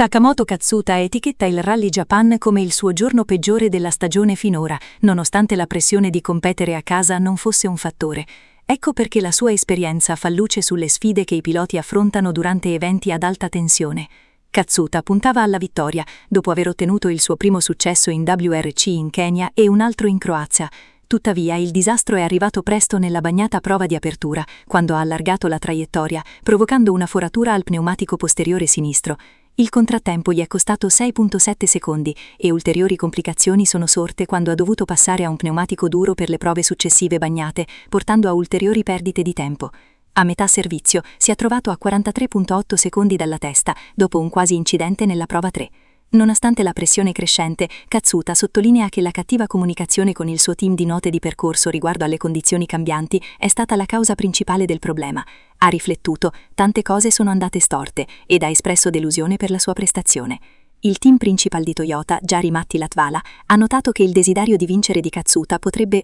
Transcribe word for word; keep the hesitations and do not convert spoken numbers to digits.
Takamoto Katsuta etichetta il Rally Japan come il suo giorno peggiore della stagione finora, nonostante la pressione di competere a casa non fosse un fattore. Ecco perché la sua esperienza fa luce sulle sfide che i piloti affrontano durante eventi ad alta tensione. Katsuta puntava alla vittoria, dopo aver ottenuto il suo primo successo in W R C in Kenya e un altro in Croazia. Tuttavia, il disastro è arrivato presto nella bagnata prova di apertura, quando ha allargato la traiettoria, provocando una foratura al pneumatico posteriore sinistro. Il contrattempo gli è costato sei virgola sette secondi e ulteriori complicazioni sono sorte quando ha dovuto passare a un pneumatico duro per le prove successive bagnate, portando a ulteriori perdite di tempo. A metà servizio si è trovato a quarantatré virgola otto secondi dalla testa, dopo un quasi incidente nella prova tre. Nonostante la pressione crescente, Katsuta sottolinea che la cattiva comunicazione con il suo team di note di percorso riguardo alle condizioni cambianti è stata la causa principale del problema. Ha riflettuto, tante cose sono andate storte, ed ha espresso delusione per la sua prestazione. Il team principal di Toyota, Jari Matti Latvala, ha notato che il desiderio di vincere di Katsuta potrebbe